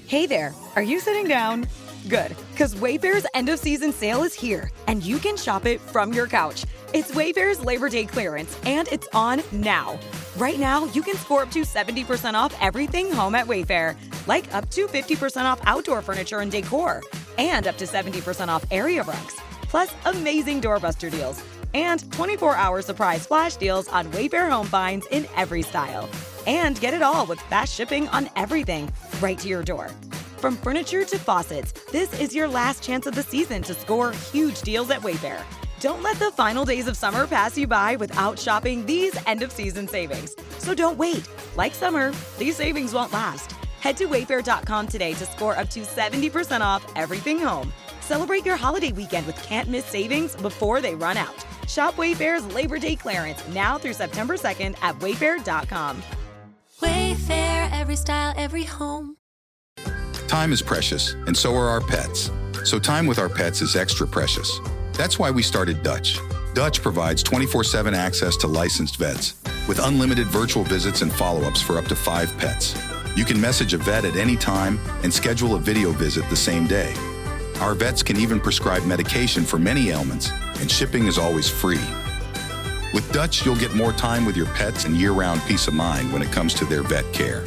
Hey there, are you sitting down? Good, because Wayfair's end-of-season sale is here, and you can shop it from your couch. It's Wayfair's Labor Day clearance, and it's on now. Right now, you can score up to 70% off everything home at Wayfair, like up to 50% off outdoor furniture and decor, and up to 70% off area rugs, plus amazing doorbuster deals, and 24-hour surprise flash deals on Wayfair home finds in every style. And get it all with fast shipping on everything, right to your door. From furniture to faucets, this is your last chance of the season to score huge deals at Wayfair. Don't let the final days of summer pass you by without shopping these end-of-season savings. So don't wait. Like summer, these savings won't last. Head to wayfair.com today to score up to 70% off everything home. Celebrate your holiday weekend with can't-miss savings before they run out. Shop Wayfair's Labor Day clearance now through September 2nd at wayfair.com. Wayfair, every style, every home. Time is precious, and so are our pets. So time with our pets is extra precious. That's why we started Dutch. Dutch provides 24/7 access to licensed vets with unlimited virtual visits and follow-ups for up to 5 pets. You can message a vet at any time and schedule a video visit the same day. Our vets can even prescribe medication for many ailments, and shipping is always free. With Dutch, you'll get more time with your pets and year-round peace of mind when it comes to their vet care.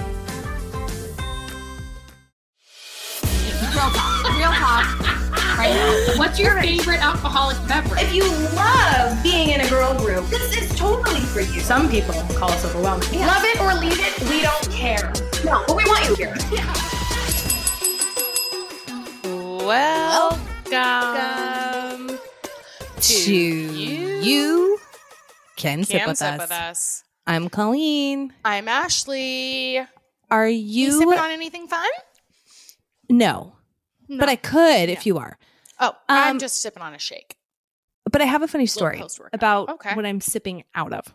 Real talk. Right now. What's your favorite alcoholic beverage? If you love being in a girl group, this is totally for you. Some people call us overwhelming. Yeah. Love it or leave it, we don't care. No, but we want you here. Yeah. Welcome to you Can Sip With Us. I'm Colleen. I'm Ashley. Are You sipping on anything fun? No. But I could if you are. Oh, I'm just sipping on a shake. But I have a funny story about what I'm sipping out of.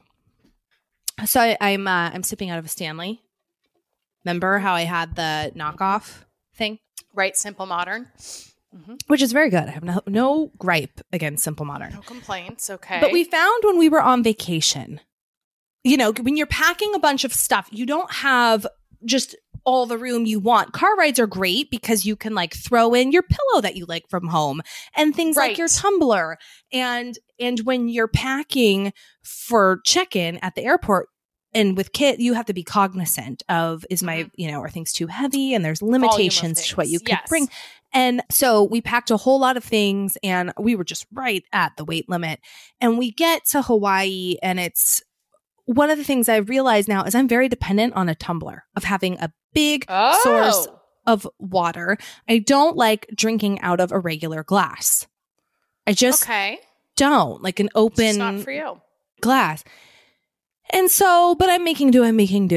So I'm sipping out of a Stanley. Remember how I had the knockoff thing? Right, Simple Modern. Mm-hmm. Which is very good. I have no gripe against Simple Modern. No complaints, okay. But we found when we were on vacation, you know, when you're packing a bunch of stuff, you don't have just all the room you want. Car rides are great because you can like throw in your pillow that you like from home and things like your tumbler. And when you're packing for check-in at the airport and with kit, you have to be cognizant of are things too heavy, and there's limitations to what you can bring. And so we packed a whole lot of things and we were just right at the weight limit. And we get to Hawaii, and it's one of the things I realize now is I'm very dependent on a tumbler, of having a big source of water. I don't like drinking out of a regular glass. I just don't like an open it's not for you. Glass. And so, but I'm making do.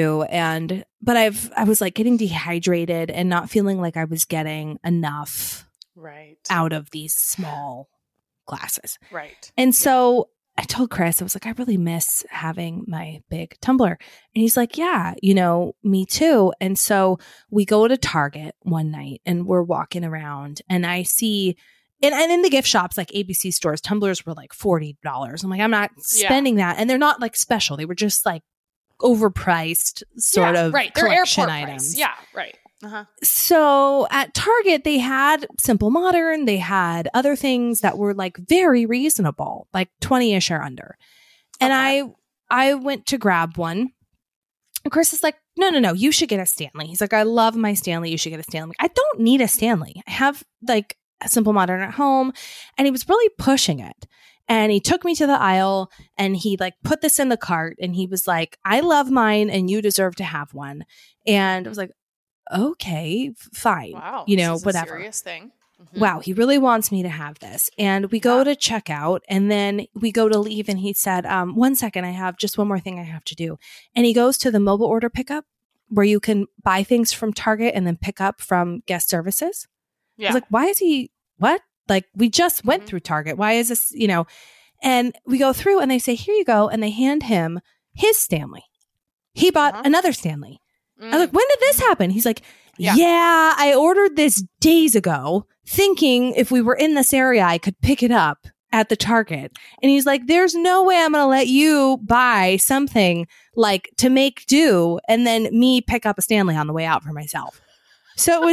But I was like getting dehydrated and not feeling like I was getting enough out of these small glasses. Right. And so I told Chris, I was like, I really miss having my big tumbler. And he's like, yeah, me too. And so we go to Target one night and we're walking around, and I see, and in the gift shops, like ABC stores, tumblers were like $40. I'm like, I'm not spending that. And they're not like special. They were just like overpriced sort of collection items. Price. Yeah, right. Uh-huh. So at Target, they had Simple Modern. They had other things that were like very reasonable, like 20-ish or under. And I went to grab one. And Chris is like, no, you should get a Stanley. He's like, I love my Stanley. You should get a Stanley. I don't need a Stanley. I have like a Simple Modern at home. And he was really pushing it. And he took me to the aisle and he like put this in the cart. And he was like, I love mine and you deserve to have one. And I was like, okay, fine. Wow. Whatever. A serious thing. Mm-hmm. Wow. He really wants me to have this. And we go to check out, and then we go to leave, and he said, 1 second, I have just one more thing I have to do. And he goes to the mobile order pickup where you can buy things from Target and then pick up from guest services. Yeah. I was like, why is he, what? Like, we just went through Target. Why is this, and we go through and they say, here you go. And they hand him his Stanley. He bought another Stanley. I was like, when did this happen? He's like, yeah, I ordered this days ago thinking if we were in this area, I could pick it up at the Target. And he's like, there's no way I'm going to let you buy something like to make do and then me pick up a Stanley on the way out for myself. So it was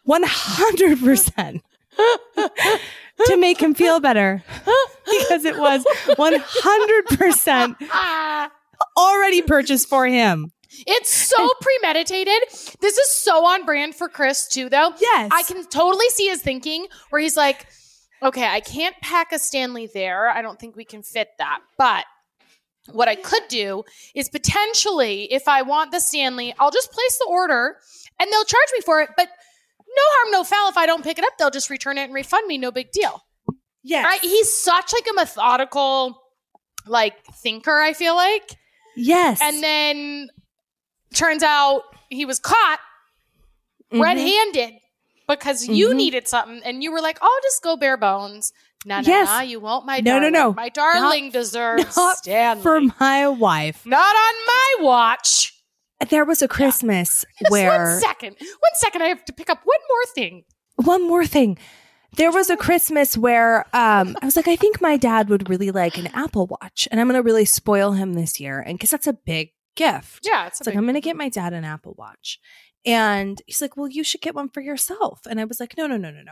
100% to make him feel better because it was 100% already purchased for him. It's so premeditated. This is so on brand for Chris too, though. Yes. I can totally see his thinking where he's like, okay, I can't pack a Stanley there. I don't think we can fit that. But what I could do is potentially, if I want the Stanley, I'll just place the order and they'll charge me for it. But no harm, no foul. If I don't pick it up, they'll just return it and refund me. No big deal. Yes. Right? He's such like a methodical thinker, I feel like. Yes. And then turns out he was caught red-handed because you needed something and you were like, I'll just go bare bones. No, you won't, my darling. No. My darling deserves Stanley. For my wife. Not on my watch. There was a Christmas Just where... One second. I have to pick up one more thing. There was a Christmas where I was like, I think my dad would really like an Apple Watch and I'm going to really spoil him this year. And because that's a big gift. Yeah. It's like, I'm going to get my dad an Apple Watch. And he's like, well, you should get one for yourself. And I was like, no.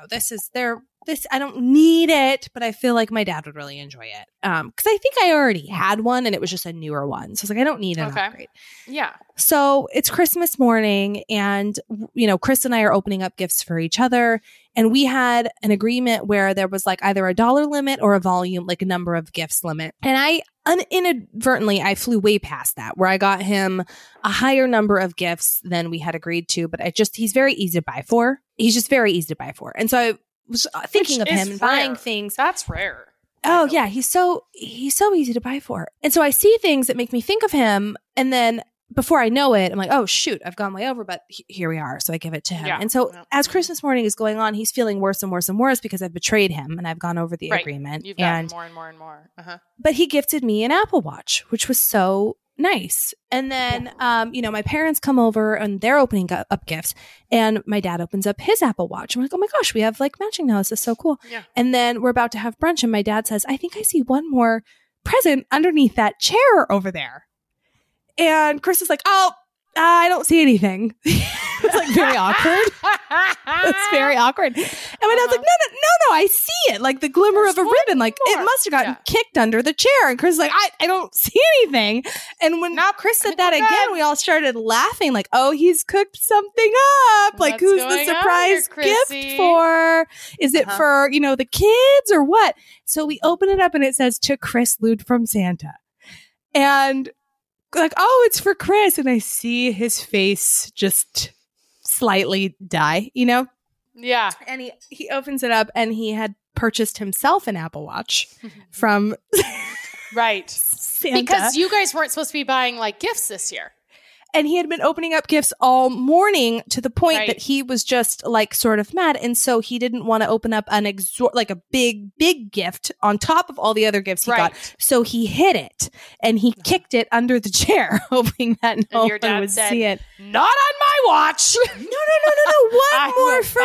I don't need it, but I feel like my dad would really enjoy it. Because I think I already had one and it was just a newer one. So I was like, I don't need an upgrade. Yeah. So it's Christmas morning and, Chris and I are opening up gifts for each other. And we had an agreement where there was like either a dollar limit or a volume, like a number of gifts limit. And I inadvertently, I flew way past that where I got him a higher number of gifts than we had agreed to. But he's very easy to buy for. He's just very easy to buy for. And so I was thinking of him and buying things. That's rare. Oh yeah. He's so easy to buy for. And so I see things that make me think of him. And then before I know it, I'm like, oh shoot, I've gone way over, but here we are. So I give it to him. Yeah. And so as Christmas morning is going on, he's feeling worse and worse and worse because I've betrayed him and I've gone over the agreement. You've gotten more and more and more. But he gifted me an Apple Watch, which was so nice. And then, my parents come over and they're opening up gifts and my dad opens up his Apple Watch. I'm like, oh my gosh, we have like matching now. This is so cool. Yeah. And then we're about to have brunch and my dad says, I think I see one more present underneath that chair over there. And Chris is like, oh, I don't see anything. It's like very awkward. It's very awkward. And my dad's like, no, I see it. Like the glimmer of a ribbon. Like it must have gotten kicked under the chair. And Chris is like, I don't see anything. And when Chris said that again, we all started laughing like, oh, he's cooked something up. Like who's the surprise gift for? Is it for, the kids or what? So we open it up and it says to Chris Lude from Santa. And like, oh, it's for Chris. And I see his face just slightly die, Yeah. And he opens it up and he had purchased himself an Apple Watch from right. Santa. Because you guys weren't supposed to be buying like gifts this year. And he had been opening up gifts all morning to the point that he was just like sort of mad. And so he didn't want to open up like a big, big gift on top of all the other gifts he got. So he hid it and he kicked it under the chair, hoping that no one would see it. Not on my watch. No. One more for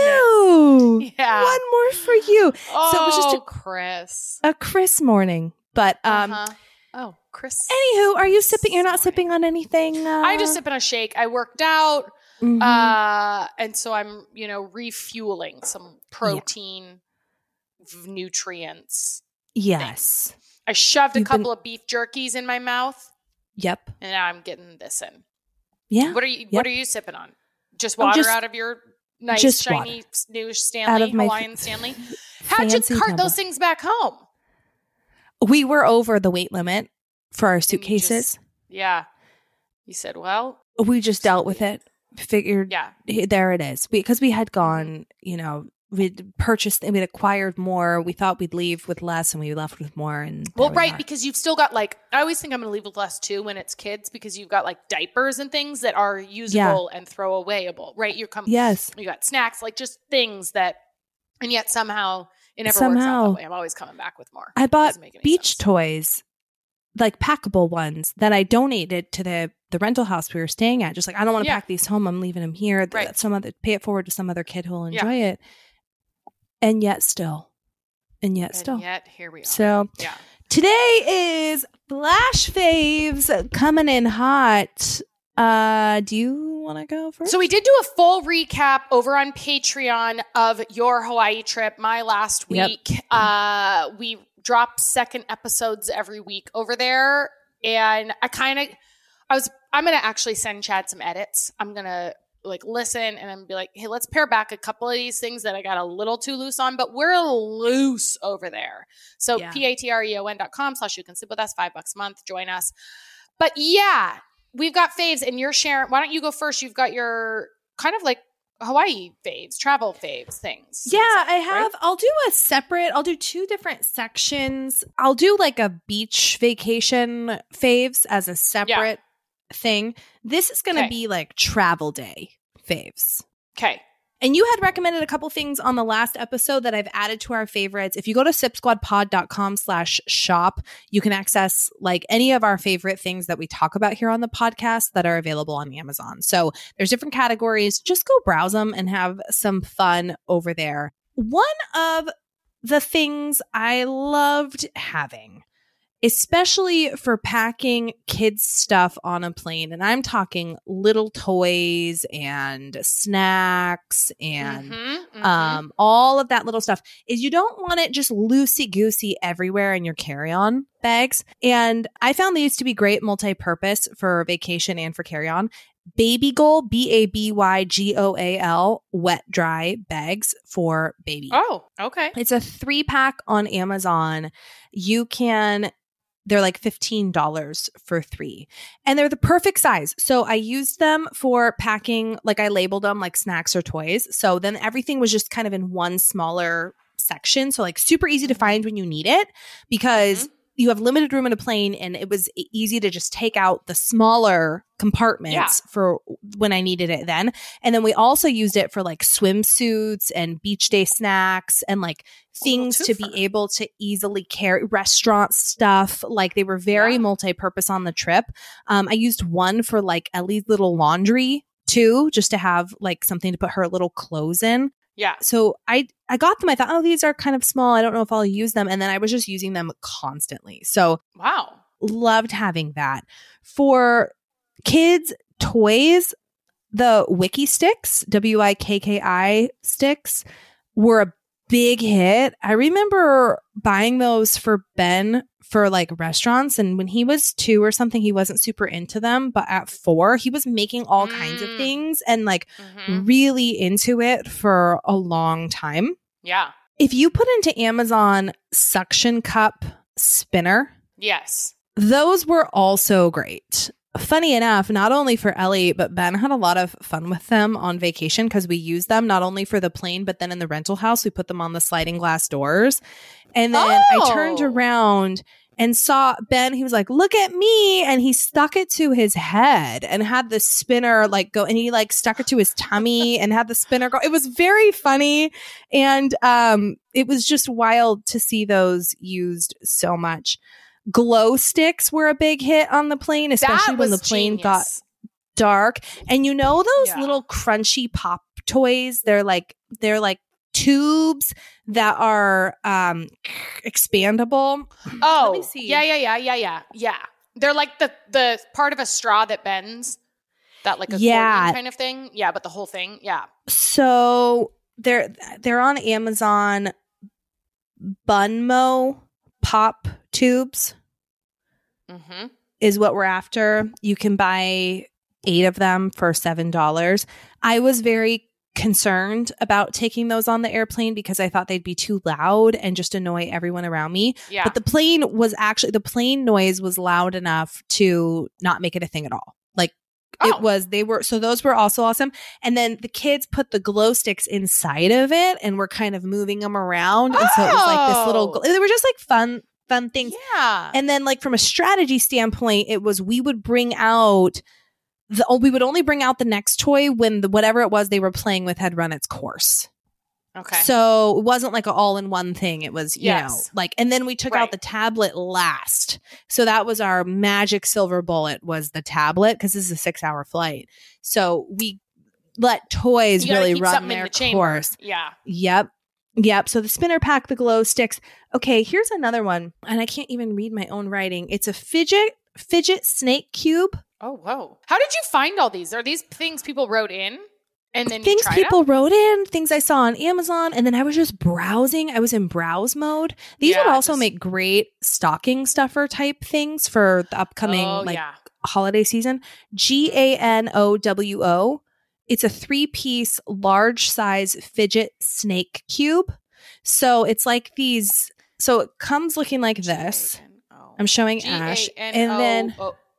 you. Yeah. One more for you. Oh, so it was just Chris. a Chris morning. But Oh, Chris. Anywho, are you sipping? You're not sipping on anything? I'm just sipping a shake. I worked out, and so I'm, refueling some protein nutrients. Yes. Things. I shoved a couple of beef jerkies in my mouth. Yep. And now I'm getting this in. Yeah. What are you sipping on? Just water out of your nice shiny new Stanley, Hawaiian Stanley? How'd you cart those things back home? We were over the weight limit for our suitcases. You said, well. We just dealt with it. Figured, there it is. Because we had gone, we'd purchased, we'd acquired more. We thought we'd leave with less and we left with more. And because you've still got I always think I'm going to leave with less too when it's kids because you've got diapers and things that are usable and throwawayable, right? You got snacks, just things that, and yet somehow it never works out that way. I'm always coming back with more. I bought beach toys, packable ones that I donated to the rental house we were staying at. Just I don't want to pack these home. I'm leaving them here. Right. Pay it forward to some other kid who will enjoy it. And yet still. And yet here we are. So today is Flash Faves coming in hot. Do you want to go first? So we did do a full recap over on Patreon of your Hawaii trip, my last week. Yep. We drop second episodes every week over there. And I'm going to actually send Chad some edits. I'm going to listen and I'm be like, hey, let's pare back a couple of these things that I got a little too loose on, but we're loose over there. So patreon.com/you can sleep with us, $5 a month, join us. But yeah, we've got faves and you're sharing. Why don't you go first? You've got your kind of Hawaii faves, travel faves things. Yeah, I have. Right? I'll do two different sections. I'll do a beach vacation faves as a separate thing. This is going to be travel day faves. Okay. And you had recommended a couple things on the last episode that I've added to our favorites. If you go to sipsquadpod.com/shop, you can access any of our favorite things that we talk about here on the podcast that are available on Amazon. So there's different categories. Just go browse them and have some fun over there. One of the things I loved having, especially for packing kids' stuff on a plane, and I'm talking little toys and snacks and all of that little stuff, is you don't want it just loosey-goosey everywhere in your carry-on bags. And I found these to be great multi-purpose for vacation and for carry-on. Babygoal, BABYGOAL, wet dry bags for baby. Oh, okay. It's a 3-pack on Amazon. They're $15 for 3. And they're the perfect size. So I used them for packing, I labeled them snacks or toys. So then everything was just kind of in one smaller section. So super easy to find when you need it because you have limited room in a plane, and it was easy to just take out the smaller compartments for when I needed it then. And then we also used it for swimsuits and beach day snacks and things to be able to easily carry, restaurant stuff. They were very multi-purpose on the trip. I used one for Ellie's little laundry too, just to have something to put her little clothes in. Yeah. So I got them. I thought, these are kind of small. I don't know if I'll use them. And then I was just using them constantly. So loved having that. For kids' toys, the Wiki sticks, WIKKI sticks, were a big hit. I remember buying those for Ben for restaurants, and when he was 2 or something, he wasn't super into them, but at 4 he was making all kinds of things and really into it for a long time. Yeah. If you put into Amazon suction cup spinner, those were also great. Funny enough, not only for Ellie, but Ben had a lot of fun with them on vacation because we used them not only for the plane, but then in the rental house, we put them on the sliding glass doors. And then I turned around and saw Ben. He was like, look at me. And he stuck it to his head and had the spinner go, and he stuck it to his tummy and had the spinner go. It was very funny. And it was just wild to see those used so much. Glow sticks were a big hit on the plane, especially when the plane got dark. And those little crunchy pop toys, they're tubes that are expandable. Oh, let me see. Yeah. They're the part of a straw that bends. That a accordion kind of thing. Yeah, but the whole thing. Yeah. So they're on Amazon. Bunmo pop tubes is what we're after. You can buy 8 of them for $7. I was very concerned about taking those on the airplane because I thought they'd be too loud and just annoy everyone around me. Yeah. But the plane noise was loud enough to not make it a thing at all. So those were also awesome. And then the kids put the glow sticks inside of it and were kind of moving them around. And so it was this little, they were just fun things. Yeah. And then from a strategy standpoint, it was, we would bring out we would only bring out the next toy when whatever it was they were playing with had run its course. Okay. So it wasn't an all-in-one thing. It was, and then we took out the tablet last. So that was our magic silver bullet, was the tablet, because this is a 6-hour flight. So we let toys really run their course. Yeah. Yep. So the spinner pack, the glow sticks. Okay, here's another one. And I can't even read my own writing. It's a fidget snake cube. Oh, whoa. How did you find all these? Are these things people wrote in? And then Things you tried people them? wrote in, things I saw on Amazon, and then I was just browsing. I was in browse mode. These Yeah, would also just- make great stocking stuffer type things for the upcoming holiday season. GANOWO. It's a 3-piece large size fidget snake cube. So it's like these. So it comes looking like this. I'm showing Ash. And then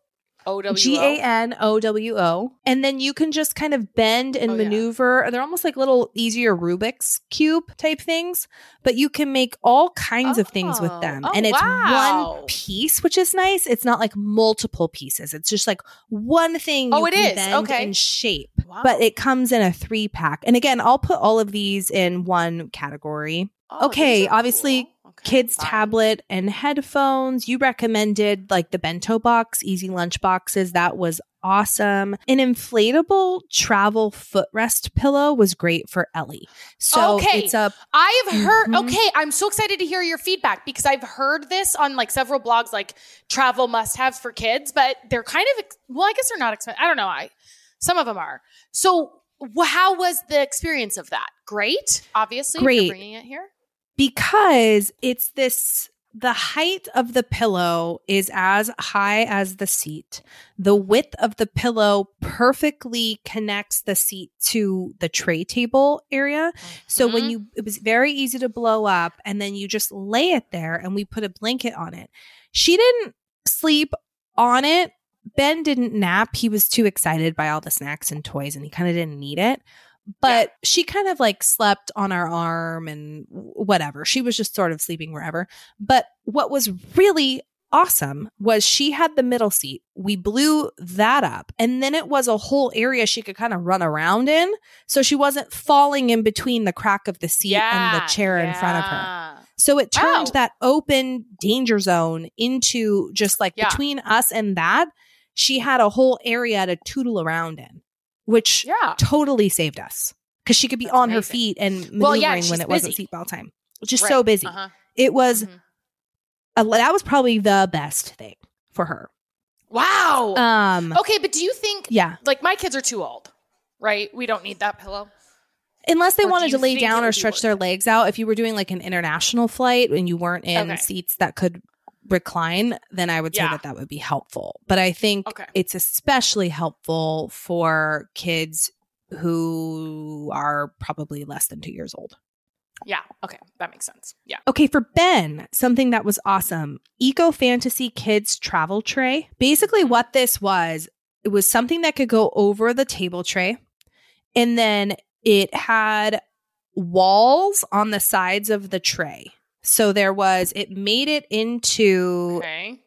GANOWO. And then you can just kind of bend and maneuver. They're almost like little easier Rubik's Cube type things, but you can make all kinds of things with them. And it's one piece, which is nice. It's not like multiple pieces. It's just like one thing you can bend and shape. Wow. But it comes in a 3-pack. And again, I'll put all of these in one category. Okay, obviously cool. kids fine. tablet and headphones. You recommended like the bento box, easy lunch boxes. That was awesome. An inflatable travel footrest pillow was great for Ellie. So it's a I've heard I'm so excited to hear your feedback because I've heard this on like several blogs, like travel must-haves for kids, but they're kind of I guess they're not expensive. I don't know. Some of them are. So how was the experience of that? Great. Obviously, Great. You're bringing it here. Because it's the height of the pillow is as high as the seat. The width of the pillow perfectly connects the seat to the tray table area. So it was very easy to blow up, and then you just lay it there and we put a blanket on it. She didn't sleep on it. Ben didn't nap. He was too excited by all the snacks and toys and he kind of didn't need it. But she kind of like slept on our arm and whatever. She was just sort of sleeping wherever. But what was really awesome was she had the middle seat. We blew that up. And then it was a whole area she could kind of run around in. So she wasn't falling in between the crack of the seat and the chair in front of her. So it turned that open danger zone into just like between us and that, she had a whole area to tootle around in. Which totally saved us because she could be on her feet and maneuvering when it wasn't seatbelt time. Just so busy. It was that was probably the best thing for her. Wow. Okay, but do you think like my kids are too old, right? We don't need that pillow. Unless they wanted to lay down or stretch their legs out. If you were doing like an international flight and you weren't in seats that could recline, then I would say that would be helpful. But I think it's especially helpful for kids who are probably less than 2 years old. Yeah. Okay. That makes sense. Yeah. Okay. For Ben, something that was awesome. Eco Fantasy Kids Travel Tray. Basically what this was, it was something that could go over the table tray. And then it had walls on the sides of the tray. So it made it into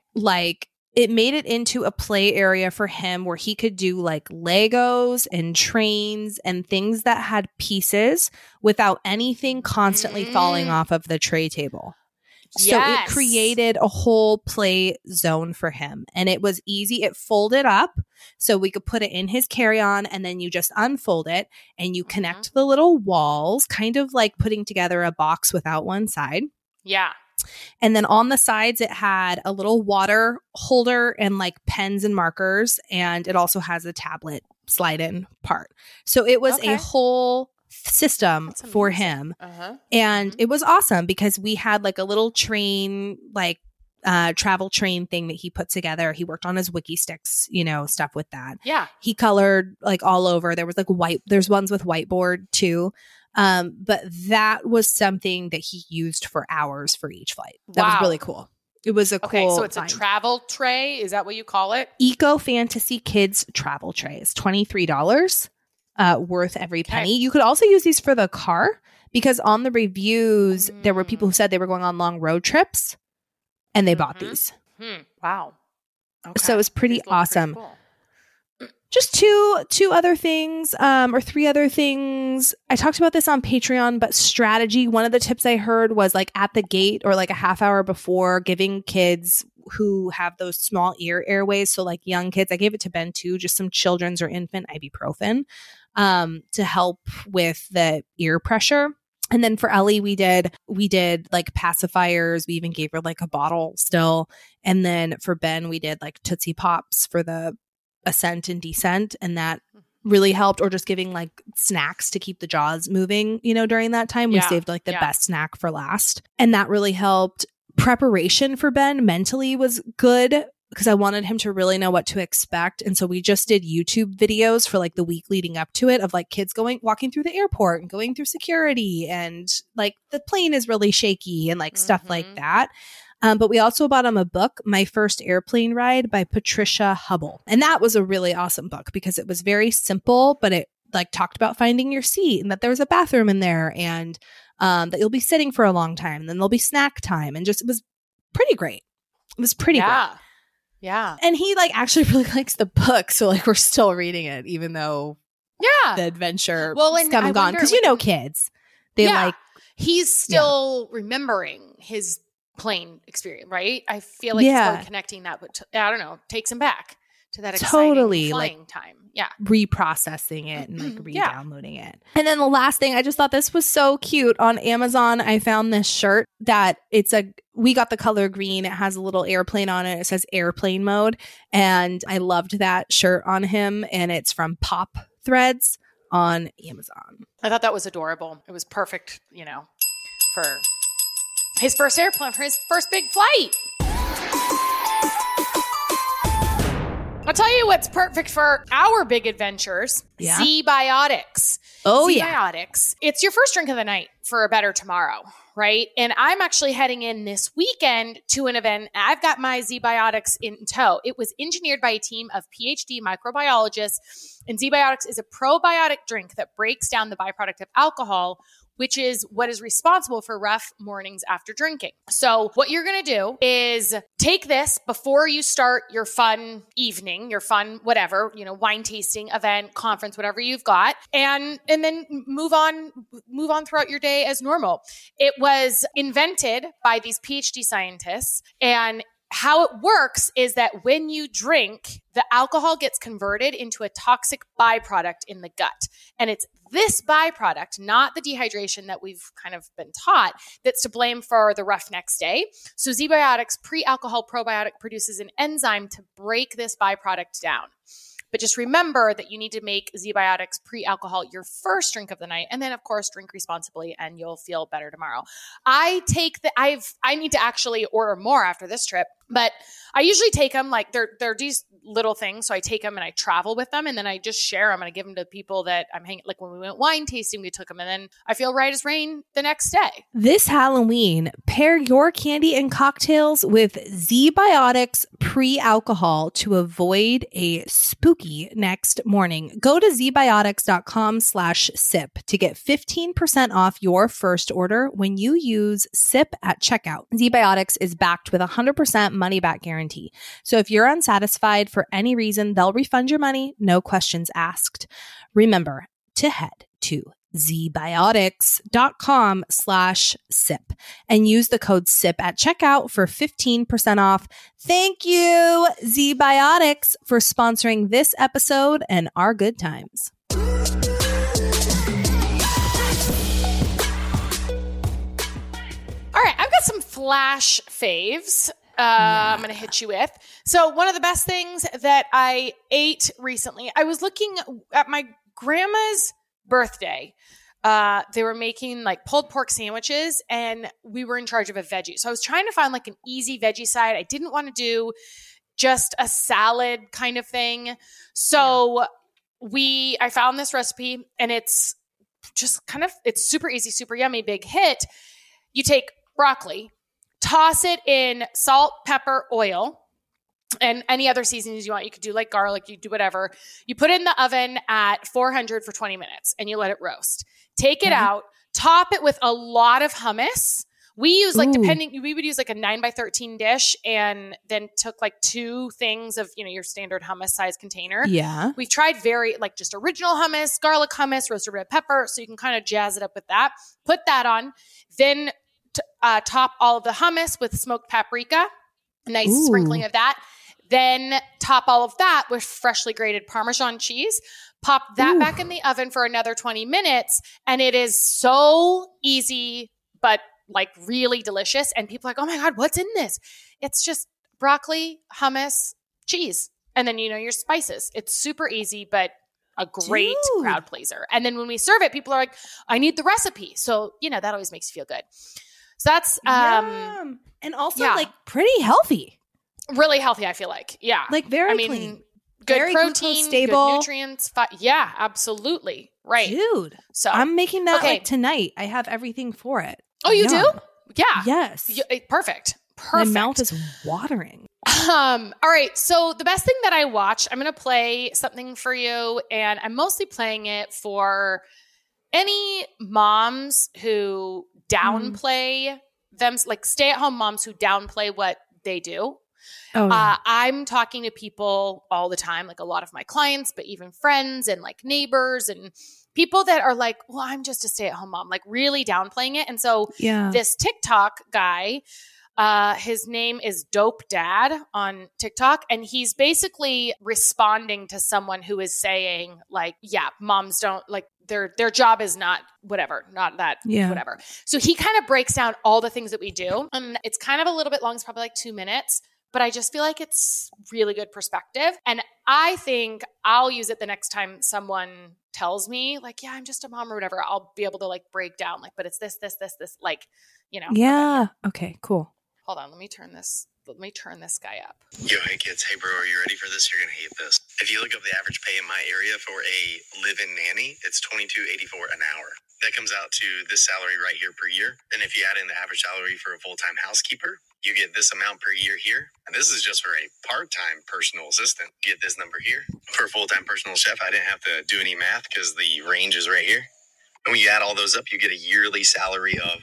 a play area for him where he could do like Legos and trains and things that had pieces without anything constantly falling off of the tray table. So it created a whole play zone for him, and it was easy. It folded up so we could put it in his carry-on, and then you just unfold it and you connect the little walls, kind of like putting together a box without one side. Yeah. And then on the sides, it had a little water holder and like pens and markers. And it also has a tablet slide in part. So it was a whole system for him. And it was awesome because we had like a little train, like travel train thing that he put together. He worked on his wiki sticks, stuff with that. Yeah. He colored like all over. There was like there's ones with whiteboard too. But that was something that he used for hours for each flight. That was really cool. It was a cool. So it's a travel tray. Is that what you call it? Eco Fantasy Kids Travel Tray. It's $23. Worth every penny. You could also use these for the car because on the reviews, there were people who said they were going on long road trips and they bought these. Wow. Okay. So it was pretty awesome. Pretty cool. Just two other things, or three other things. I talked about this on Patreon, but strategy. One of the tips I heard was like at the gate or like a half hour before, giving kids who have those small airways. So like young kids, I gave it to Ben too, just some children's or infant ibuprofen, to help with the ear pressure. And then for Ellie, we did like pacifiers. We even gave her like a bottle still. And then for Ben, we did like Tootsie Pops for the ascent and descent, and that really helped. Or just giving like snacks to keep the jaws moving, during that time. We saved like the best snack for last, and that really helped. Preparation for Ben mentally was good because I wanted him to really know what to expect. And so we just did YouTube videos for like the week leading up to it of like kids walking through the airport and going through security, and like the plane is really shaky and like stuff like that. But we also bought him a book, My First Airplane Ride by Patricia Hubble. And that was a really awesome book because it was very simple, but it like talked about finding your seat and that there was a bathroom in there, and that you'll be sitting for a long time. And then there'll be snack time, and just, it was pretty great. It was pretty great. Yeah. And he like actually really likes the book. So like we're still reading it, even though the adventure is come and gone. Because kids, they like. He's still remembering his plane experience, right? I feel like he's probably connecting that, but I don't know, takes him back to that exciting flying time. Yeah. Reprocessing it and like re-downloading it. And then the last thing, I just thought this was so cute. On Amazon, I found this shirt that we got the color green. It has a little airplane on it. It says airplane mode. And I loved that shirt on him. And it's from Pop Threads on Amazon. I thought that was adorable. It was perfect, for his first airplane, for his first big flight. I'll tell you what's perfect for our big adventures. ZBiotics. ZBiotics. It's your first drink of the night for a better tomorrow, right? And I'm actually heading in this weekend to an event. I've got my ZBiotics in tow. It was engineered by a team of PhD microbiologists, and ZBiotics is a probiotic drink that breaks down the byproduct of alcohol, which is what is responsible for rough mornings after drinking. So what you're going to do is take this before you start your fun evening, your fun whatever, wine tasting, event, conference, whatever you've got, and then move on throughout your day as normal. It was invented by these PhD scientists, and how it works is that when you drink, the alcohol gets converted into a toxic byproduct in the gut. And it's this byproduct, not the dehydration that we've kind of been taught, that's to blame for the rough next day. So ZBiotics pre-alcohol probiotic produces an enzyme to break this byproduct down. But just remember that you need to make ZBiotics pre-alcohol your first drink of the night. And then, of course, drink responsibly and you'll feel better tomorrow. I need to actually order more after this trip. But I usually take them, like they're these little things. So I take them and I travel with them, and then I just share them and I give them to people that I'm hanging. Like when we went wine tasting, we took them, and then I feel right as rain the next day. This Halloween, pair your candy and cocktails with ZBiotics pre-alcohol to avoid a spooky next morning. Go to zbiotics.com/sip to get 15% off your first order when you use SIP at checkout. ZBiotics is backed with 100% money back guarantee. So if you're unsatisfied for any reason, they'll refund your money, no questions asked. Remember to head to zbiotics.com/sip and use the code SIP at checkout for 15% off. Thank you, ZBiotics, for sponsoring this episode and our good times. All right, I've got some flash faves. I'm going to hit you with. So one of the best things that I ate recently, I was looking at my grandma's birthday. They were making like pulled pork sandwiches, and we were in charge of a veggie. So I was trying to find like an easy veggie side. I didn't want to do just a salad kind of thing. So I found this recipe, and it's just it's super easy, super yummy, big hit. You take broccoli, toss it in salt, pepper, oil, and any other seasonings you want. You could do like garlic, you do whatever. You put it in the oven at 400 for 20 minutes and you let it roast. Take it out, top it with a lot of hummus. We use we would use like a 9x13 dish, and then took like 2 things of, your standard hummus size container. Yeah. We've tried just original hummus, garlic hummus, roasted red pepper. So you can kind of jazz it up with that. Put that on. Then top all of the hummus with smoked paprika, a nice sprinkling of that. Then top all of that with freshly grated Parmesan cheese. Pop that back in the oven for another 20 minutes. And it is so easy, but like really delicious. And people are like, oh my God, what's in this? It's just broccoli, hummus, cheese. And then, your spices. It's super easy, but a great Dude. crowd pleaser. And then when we serve it, people are like, I need the recipe. So, that always makes you feel good. So that's Yum. And also yeah. like pretty healthy. really healthy, I feel like. Yeah. Like very clean. Good Very protein, glucose-stable. good nutrients. Yeah, absolutely. Right. Dude. So I'm making that okay. like tonight. I have everything for it. Oh, you Yum. do? Yeah. Yes. Perfect. My Perfect. mouth is watering. All right. So the best thing that I watch, I'm going to play something for you, and I'm mostly playing it for any moms who downplay them, like stay-at-home moms who downplay what they do. Oh, yeah. I'm talking to people all the time, like a lot of my clients, but even friends and like neighbors and people that are like, well, I'm just a stay-at-home mom, like really downplaying it. And so Yeah. this TikTok guy, his name is Dope Dad on TikTok, and he's basically responding to someone who is saying like, yeah, moms don't like their job is not whatever, not that whatever. So he kind of breaks down all the things that we do. And it's kind of a little bit long. It's probably like 2 minutes, but I just feel like it's really good perspective. And I think I'll use it the next time someone tells me like, yeah, I'm just a mom or whatever. I'll be able to like break down like, but it's this, like, Yeah. Okay, cool. Hold on, let me turn this guy up. Yo, hey kids, hey bro, are you ready for this? You're gonna hate this. If you look up the average pay in my area for a live-in nanny, it's $22.84 an hour. That comes out to this salary right here per year. And if you add in the average salary for a full-time housekeeper, you get this amount per year here. And this is just for a part-time personal assistant. Get this number here. For a full-time personal chef, I didn't have to do any math because the range is right here. And when you add all those up, you get a yearly salary of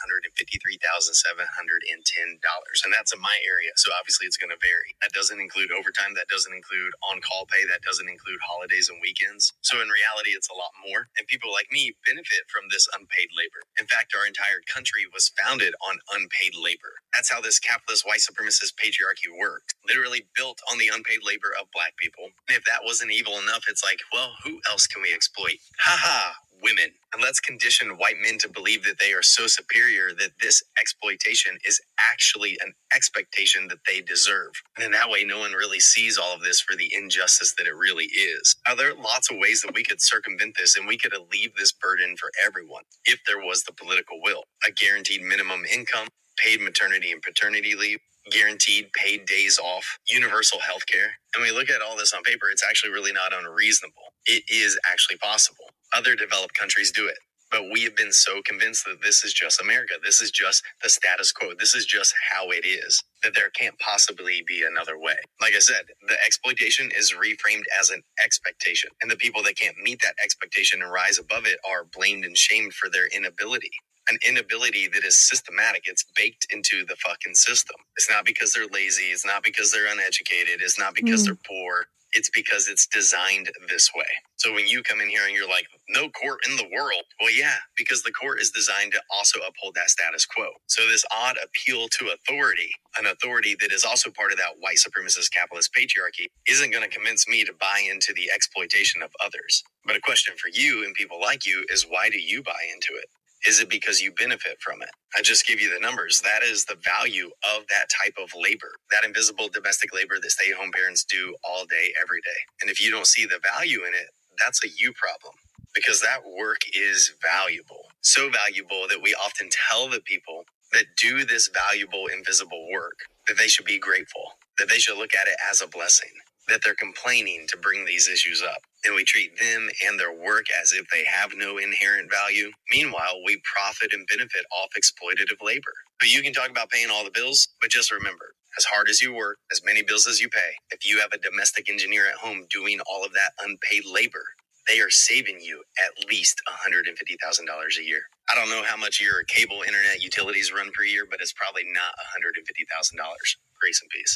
$153,710. And that's in my area. So obviously it's going to vary. That doesn't include overtime. That doesn't include on-call pay. That doesn't include holidays and weekends. So in reality, it's a lot more. And people like me benefit from this unpaid labor. In fact, our entire country was founded on unpaid labor. That's how this capitalist white supremacist patriarchy worked. Literally built on the unpaid labor of Black people. And if that wasn't evil enough, it's like, well, who else can we exploit? Ha, women. And let's condition white men to believe that they are so superior that this exploitation is actually an expectation that they deserve. And in that way, no one really sees all of this for the injustice that it really is. Now, there are lots of ways that we could circumvent this and we could alleviate this burden for everyone if there was the political will. A guaranteed minimum income, paid maternity and paternity leave, guaranteed paid days off, universal health care. And we look at all this on paper, it's actually really not unreasonable. It is actually possible. Other developed countries do it. But we have been so convinced that this is just America. This is just the status quo. This is just how it is, that there can't possibly be another way. Like I said, the exploitation is reframed as an expectation. And the people that can't meet that expectation and rise above it are blamed and shamed for their inability. An inability that is systematic. It's baked into the fucking system. It's not because they're lazy. It's not because they're uneducated. It's not because they're poor. It's because it's designed this way. So when you come in here and you're like, no court in the world. Well, yeah, because the court is designed to also uphold that status quo. So this odd appeal to authority, an authority that is also part of that white supremacist capitalist patriarchy, isn't going to convince me to buy into the exploitation of others. But a question for you and people like you is, why do you buy into it? Is it because you benefit from it? I just give you the numbers. That is the value of that type of labor, that invisible domestic labor that stay-at-home parents do all day, every day. And if you don't see the value in it, that's a you problem, because that work is valuable. So valuable that we often tell the people that do this valuable, invisible work that they should be grateful, that they should look at it as a blessing, that they're complaining to bring these issues up. And we treat them and their work as if they have no inherent value. Meanwhile, we profit and benefit off exploitative labor. But you can talk about paying all the bills, but just remember, as hard as you work, as many bills as you pay, if you have a domestic engineer at home doing all of that unpaid labor, they are saving you at least $150,000 a year. I don't know how much your cable, internet, utilities run per year, but it's probably not $150,000. Grace and peace.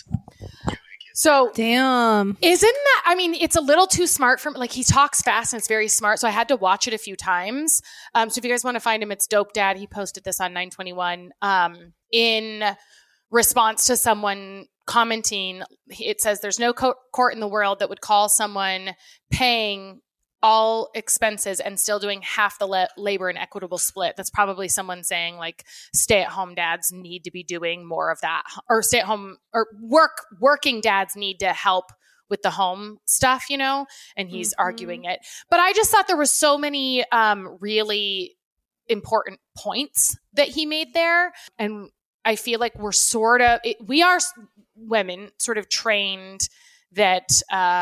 So Damn. isn't that, I mean, it's a little too smart for, like, he talks fast and it's very smart. So I had to watch it a few times. So if you guys want to find him, it's Dope Dad. He posted this on 921 in response to someone commenting. It says there's no court in the world that would call someone paying all expenses and still doing half the labor and equitable split. That's probably someone saying like stay-at-home dads need to be doing more of that, or stay-at-home or working dads need to help with the home stuff, and he's arguing it. But I just thought there was so many really important points that he made there. And I feel like we are women sort of trained that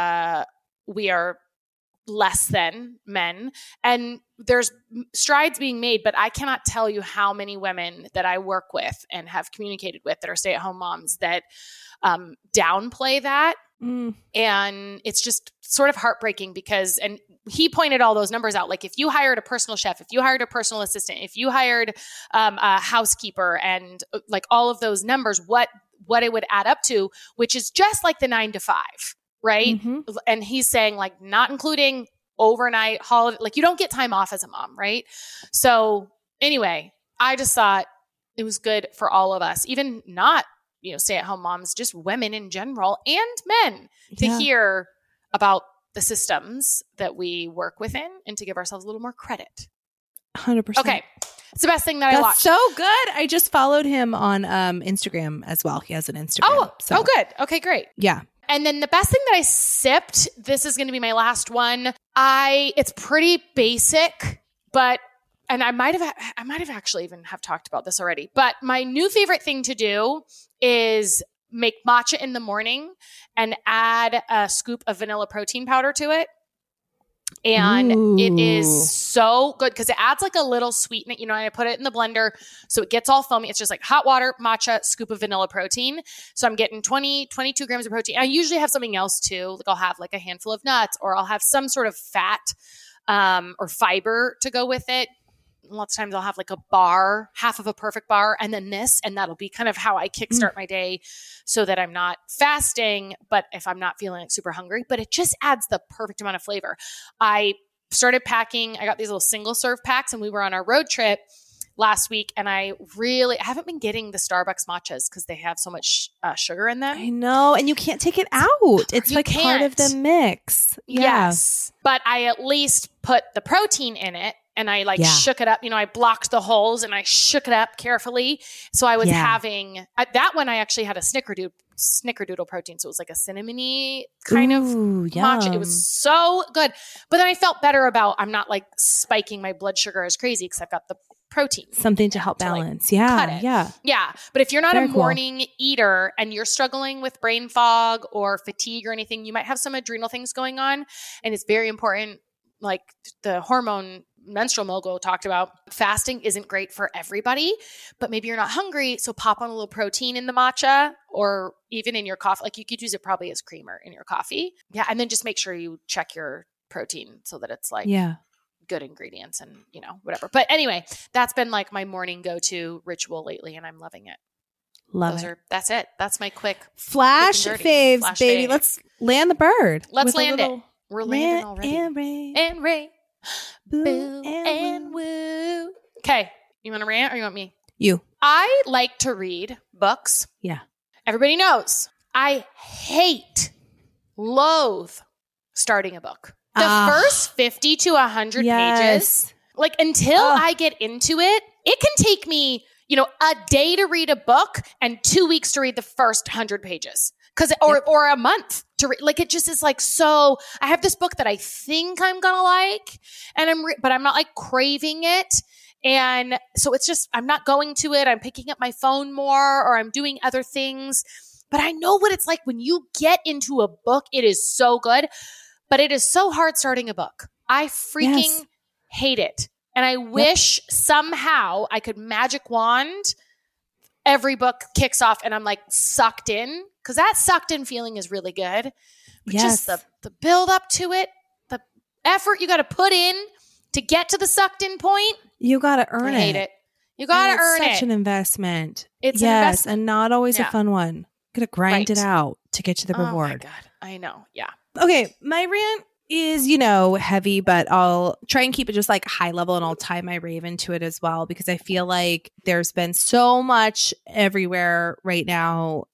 we are less than men, and there's strides being made, but I cannot tell you how many women that I work with and have communicated with that are stay-at-home moms that downplay that. And it's just sort of heartbreaking because, and he pointed all those numbers out. Like if you hired a personal chef, if you hired a personal assistant, if you hired a housekeeper, and like all of those numbers, what it would add up to, which is just like the 9 to 5. Right. And he's saying like not including overnight holiday, like you don't get time off as a mom. Right. So anyway, I just thought it was good for all of us, even not, stay-at-home moms, just women in general and men to hear about the systems that we work within and to give ourselves a little more credit. 100%. Okay. It's the best thing that I watched. So good. I just followed him on Instagram as well. He has an Instagram. Oh, good. Okay, great. Yeah. And then the best thing that I sipped, this is going to be my last one. It's pretty basic, and I might have actually even have talked about this already, but my new favorite thing to do is make matcha in the morning and add a scoop of vanilla protein powder to it. And it is so good because it adds like a little sweetness, I put it in the blender so it gets all foamy. It's just like hot water, matcha, scoop of vanilla protein. So I'm getting 22 grams of protein. I usually have something else too. Like I'll have like a handful of nuts, or I'll have some sort of fat or fiber to go with it. Lots of times I'll have like a bar, half of a perfect bar, and then this, and that'll be kind of how I kickstart my day so that I'm not fasting, but if I'm not feeling like super hungry, but it just adds the perfect amount of flavor. I started packing, I got these little single serve packs, and we were on our road trip last week, and I haven't been getting the Starbucks matchas because they have so much sugar in them. I know, and you can't take it out. It's like part of the mix. Yes, but I at least put the protein in it. And I shook it up, I blocked the holes and I shook it up carefully. So I was having that one. I actually had a snickerdoodle protein. So it was like a cinnamony kind of matcha. It was so good. But then I felt better about, I'm not like spiking my blood sugar as crazy because I've got the protein. Something to help balance. Cut it. Yeah. But if you're not a morning eater and you're struggling with brain fog or fatigue or anything, you might have some adrenal things going on. And it's very important, like the hormone menstrual mogul talked about, fasting isn't great for everybody, but maybe you're not hungry. So pop on a little protein in the matcha or even in your coffee. Like you could use it probably as creamer in your coffee. Yeah. And then just make sure you check your protein so that it's like good ingredients and, whatever. But anyway, that's been like my morning go-to ritual lately and I'm loving it. That's it. That's my quick flash faves, baby. Let's land the bird. Let's land it. We're landing already. And Ray. Boo and woo. Okay. You want to rant or you want me? You. I like to read books. Yeah. Everybody knows I loathe starting a book. The first 50 to 100 pages, like until I get into it, it can take me, a day to read a book and 2 weeks to read the first 100 pages. Or a month to read. Like it just is like, so I have this book that I think I'm going to like and but I'm not like craving it. And so it's just, I'm not going to it. I'm picking up my phone more or I'm doing other things, but I know what it's like when you get into a book. It is so good, but it is so hard starting a book. I freaking hate it. And I wish somehow I could magic wand. Every book kicks off and I'm like sucked in. Because that sucked in feeling is really good. But just the build up to it, the effort you got to put in to get to the sucked in point. You got to earn it. I hate it. You got to earn it. It's such an investment. It's an investment. And not always a fun one. Got to grind it out to get to the reward. Oh my God. I know. Yeah. Okay. My rant is, heavy, but I'll try and keep it just like high level and I'll tie my rave into it as well because I feel like there's been so much everywhere right now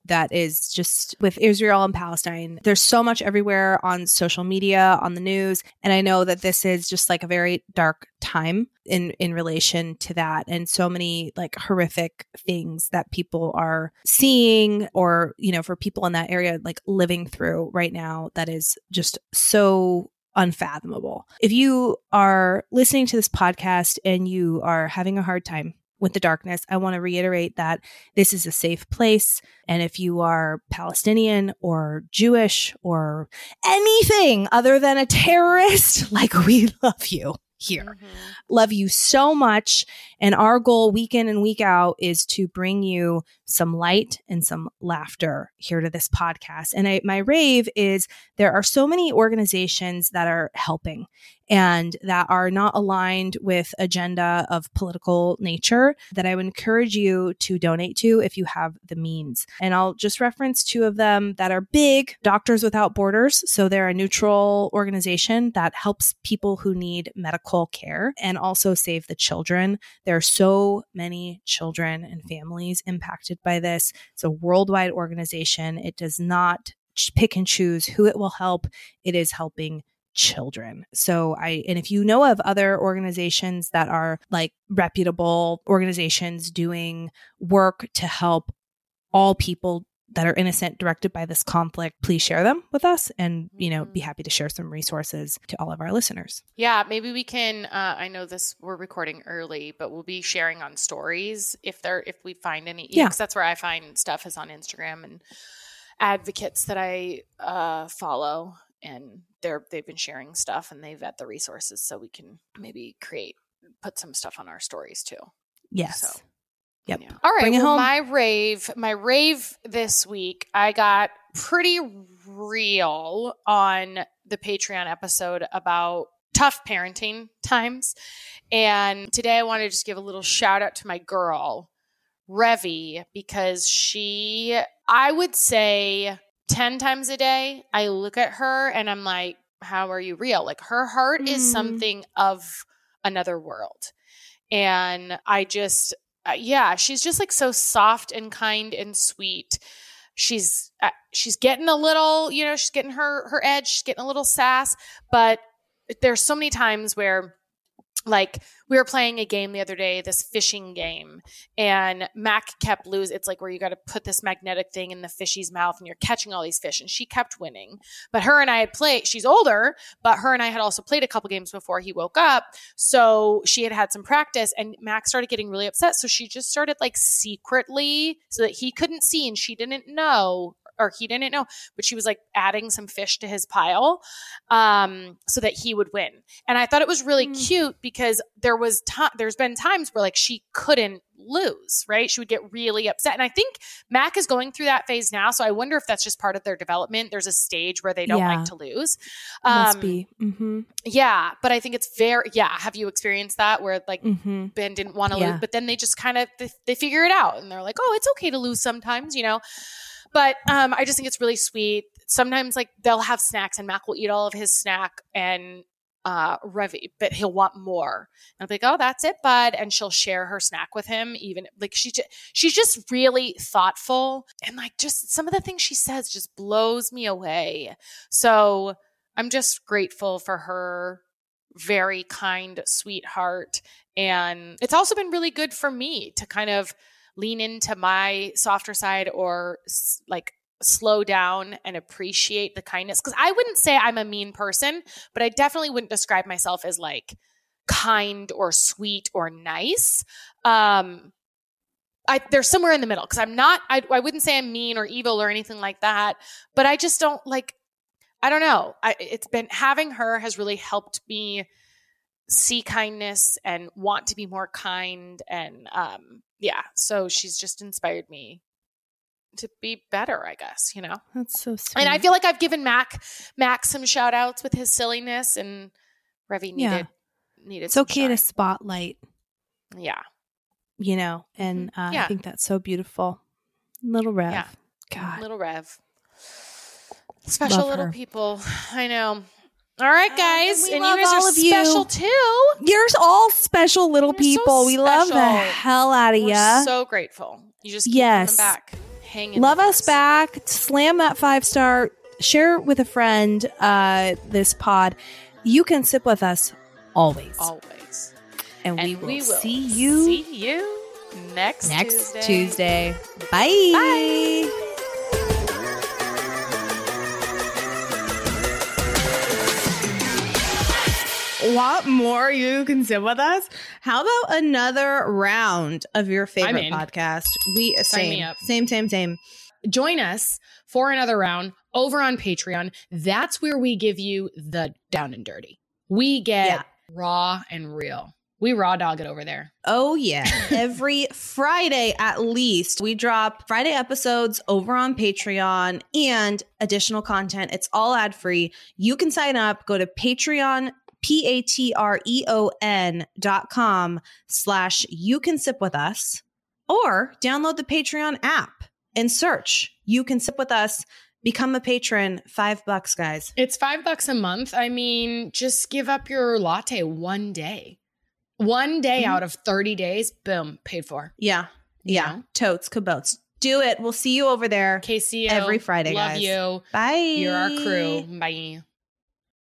that is just with Israel and Palestine. There's so much everywhere on social media, on the news. And I know that this is just like a very dark time in relation to that. And so many like horrific things that people are seeing or, you know, for people in that area, like living through right now, that is just so unfathomable. If you are listening to this podcast and you are having a hard time with the darkness, I want to reiterate that this is a safe place. And if you are Palestinian or Jewish or anything other than a terrorist, like, we love you here. Mm-hmm. Love you so much. And our goal week in and week out is to bring you some light and some laughter here to this podcast. And my rave is there are so many organizations that are helping and that are not aligned with agenda of political nature that I would encourage you to donate to if you have the means. And I'll just reference two of them that are big: Doctors Without Borders. So they're a neutral organization that helps people who need medical care, and also Save the Children. There are so many children and families impacted by this. It's a worldwide organization. It does not pick and choose who it will help. It is helping children. And if you know of other organizations that are like reputable organizations doing work to help all people that are innocent directed by this conflict, please share them with us and, you know, be happy to share some resources to all of our listeners. Yeah, maybe we can, I know we're recording early, but we'll be sharing on stories if we find any, because that's where I find stuff is on Instagram and advocates that I follow, and they've been sharing stuff and they vet the resources, so we can maybe put some stuff on our stories too. Yes. So. Yep. Yeah. All right. Bring it home. My rave this week, I got pretty real on the Patreon episode about tough parenting times. And today I want to just give a little shout out to my girl, Revy, because I would say 10 times a day, I look at her and I'm like, how are you real? Like, her heart is something of another world. And I just, she's just like so soft and kind and sweet. She's getting a little, she's getting her edge, she's getting a little sass, but there's so many times where, like, we were playing a game the other day, this fishing game, and Mac kept losing. It's like where you got to put this magnetic thing in the fishy's mouth and you're catching all these fish, and she kept winning. But her and I had played, she's older, but her and I had also played a couple games before he woke up. So she had some practice, and Mac started getting really upset. So she just started like secretly, so that he couldn't see and he didn't know, but she was like adding some fish to his pile so that he would win. And I thought it was really cute because there's been times where like she couldn't lose, right? She would get really upset. And I think Mac is going through that phase now. So I wonder if that's just part of their development. There's a stage where they don't like to lose. Must be. Mm-hmm. Yeah. But I think it's have you experienced that where like Ben didn't want to lose, but then they just kind of, they figure it out and they're like, oh, it's okay to lose sometimes, But I just think it's really sweet. Sometimes like they'll have snacks and Mac will eat all of his snack and Revy, but he'll want more. And I'll be like, oh, that's it, bud. And she'll share her snack with him. Even like she's just really thoughtful. And like just some of the things she says just blows me away. So I'm just grateful for her very kind sweetheart. And it's also been really good for me to kind of lean into my softer side or like slow down and appreciate the kindness. Because I wouldn't say I'm a mean person, but I definitely wouldn't describe myself as like kind or sweet or nice. There's somewhere in the middle because I wouldn't say I'm mean or evil or anything like that, but I just don't like, I don't know. It's been having her has really helped me see kindness and want to be more kind. And so she's just inspired me to be better, I guess, That's so sweet. And I feel like I've given Mac some shout outs with his silliness, and Revy needed it's okay to spotlight. Yeah. And I think that's so beautiful. Little Rev. Yeah. God. Little Rev. Special little people. I know. All right, guys. And you guys are special too. You're all special little people. So we love the hell out of you. We're so grateful. You just keep coming back. Hang Love us back. Slam that 5-star. Share with a friend this pod. You can sip with us always. Always. And we will see you next Tuesday. Bye. Bye. Want more? You can sit with us. How about another round of your favorite podcast? Sign me up. Same. Join us for another round over on Patreon. That's where we give you the down and dirty. We get raw and real. We raw dog it over there. Oh, yeah. Every Friday, at least, we drop Friday episodes over on Patreon and additional content. It's all ad free. You can sign up. Go to Patreon, patreon.com/you can sip with us, or download the Patreon app and search You Can Sip With Us. Become a patron. $5, guys. It's $5 a month. I mean, just give up your latte one day. One day out of 30 days, boom, paid for. Yeah. Totes, kabotes. Do it. We'll see you over there. KCO. Every Friday, Love guys. you. Bye. You're our crew. Bye.